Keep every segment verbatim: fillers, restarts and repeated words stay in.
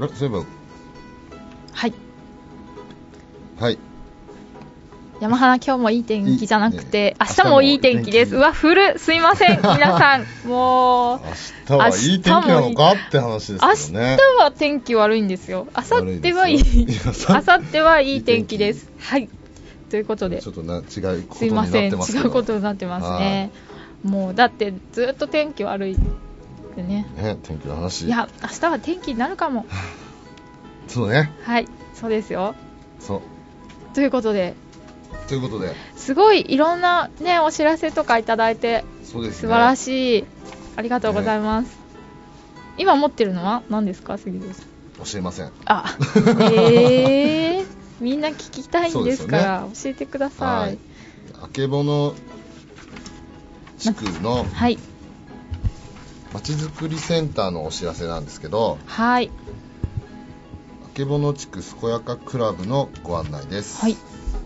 あれそういえばはいはい山花今日もいい天気じゃなくて、 ね、 明日もいい天気です。うわ古すいません皆さんもう明日はいい天気なのかって話ですけどね。 明日は天気悪いんですよ。明後日はいい明後日はいい天気です。はいということでちょっとな違うことになってますけど。 すいません違うことになってますね。もうだってずっと天気悪いでね。 ね天気の話。 いや明日は天気になるかも。 そうね。 はいそうですよ。 そうということで。 ということですごいいろんなねお知らせとかいただいて、 そうですね、 素晴らしいありがとうございます、ね、今持ってるのは何ですか杉戸さん。 教えません。 あえー、みんな聞きたいんですから、ね、教えてください。 あけぼの地区のまちづくりセンターのお知らせなんですけど、 はい、 あけぼの地区健やかクラブのご案内です。 はい、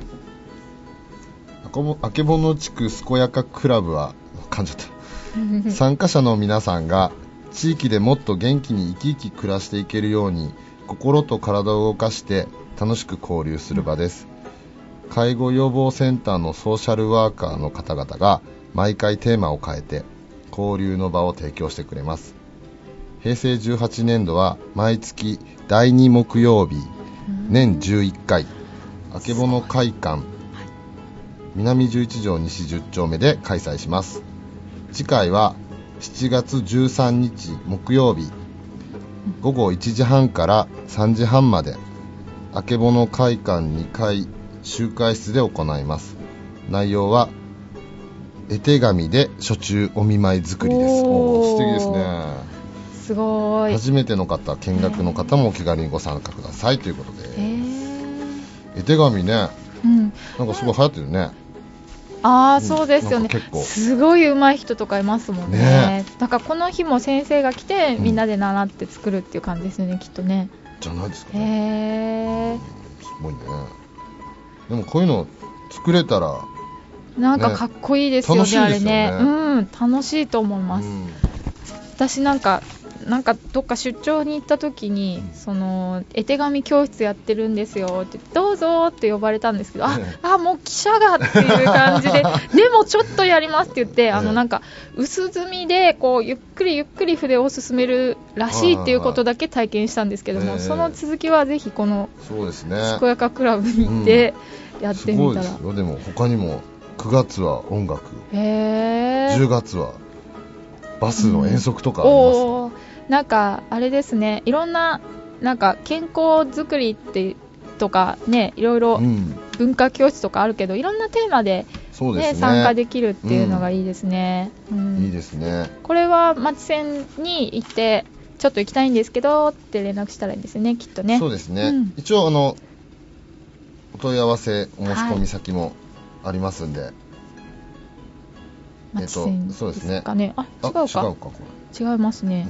あけぼの地区健やかクラブは噛んじゃった参加者の皆さんが地域でもっと元気に生き生き暮らしていけるように心と体を動かして楽しく交流する場です。介護予防センターのソーシャルワーカーの方々が毎回テーマを変えて交流の場を提供してくれます。へいせいじゅうはちねんどは毎月だいに木曜日年じゅういっかいあけぼの会館南じゅういち条西じゅっ丁目で開催します。次回はしちがつじゅうさんにち木曜日ごごいちじはんからさんじはんまであけぼの会館にかい集会室で行います。内容は絵手紙で暑中お見舞い作りです。おー素敵ですね。 すごい。 初めての方見学の方もお気軽にご参加くださいということで、絵手紙ね、うん、なんかすごい流行ってるね。 ああそうですよね。すごい上手い人とかいますもん ね, ねだからこの日も先生が来て、うん、みんなで習って作るっていう感じですよねきっとね。 じゃないですかね。 へー、うん、 すごいね。でもこういうの作れたらなんかかっこいいですよね、ね、あれね、うん、楽しいと思います、うん、私なんかなんかどっか出張に行った時に、うん、その絵手紙教室やってるんですよってどうぞって呼ばれたんですけど、ああもう記者がっていう感じででもちょっとやりますって言ってあのなんか薄墨でこうゆっくりゆっくり筆を進めるらしいっていうことだけ体験したんですけども、その続きはぜひこの健やかクラブに行ってやってみたら、うん、すごいですよ。 でも他にもくがつは音楽、 へー、 じゅうがつはバスの遠足とかあります、うん、 おなんかあれですね、いろんななんか健康づくりってとかね、いろいろ文化教室とかあるけど、うん、いろんなテーマで、ねそうですね、 参加できるっていうのがいいですね、 うんうん、いいですね。 これは町線に行ってちょっと行きたいんですけどって連絡したらいいんですねきっとね。 そうですね、うん、一応あのお問い合わせお申し込み先もありますんで、はい、 えっとそうですね。あ、違うか。 あ、違うかこれ。違いますね。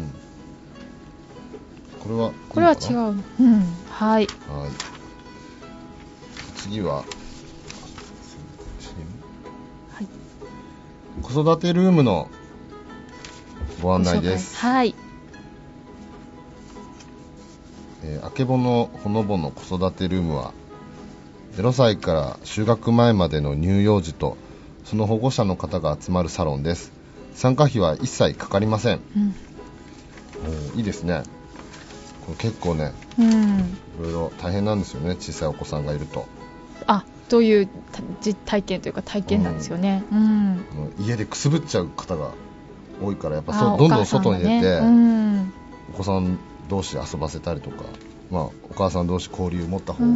うん、これはこれは違う。うん、はい。はい。 次は、はい、子育てルームのご案内です。 はい。 えー、あけぼのほのぼの子育てルームはゼロさいから就学前までの乳幼児とその保護者の方が集まるサロンです。参加費は一切かかりません、うん、おいいですね。これ結構ね、うん、いろいろ大変なんですよね、小さいお子さんがいると。 あ、という実体験というか体験なんですよね、うん、 うん、家でくすぶっちゃう方が多いからやっぱそどんどん外に出て お,、うん、お子さん同士遊ばせたりとか、まあ、お母さん同士交流を持った方が、うん、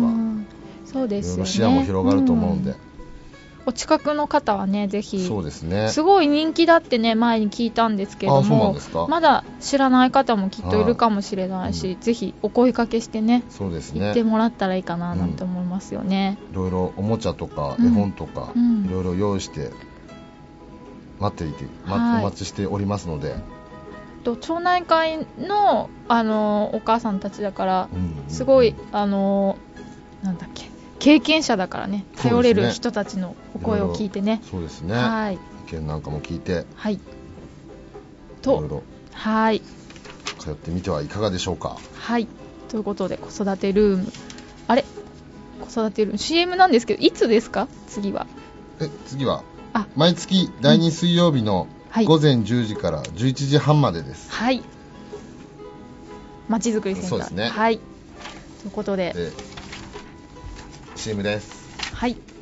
そうですよね、 視野も広がると思うんで、うん、 お近くの方はねぜひ。 そうですね、 すごい人気だってね前に聞いたんですけども、 あ、そうなんですか。 まだ知らない方もきっといるかもしれないし、うん、ぜひお声かけしてね、 そうですね、 行ってもらったらいいかななんて思いますよね、 うん、いろいろおもちゃとか絵本とか、うん、いろいろ用意して待っていて、はい、お待ちしておりますので、 と町内会 の, あのお母さんたちだから、うんうんうん、すごいあのなんだっけ経験者だからね、頼れる人たちのお声を聞いてね、 そうですね、 はい、 意見なんかも聞いて、 はい、といろいろ、はい、 通ってみてはいかがでしょうか。 はい、 ということで子育てルーム、あれ子育てルーム シーエム なんですけど、いつですか次は？ え次は毎月だいに水曜日の午前じゅうじからじゅういちじはんまでです。 はい、まちづくりセンター。 そうですね。 はい、ということで、 で シーエム です。 はい。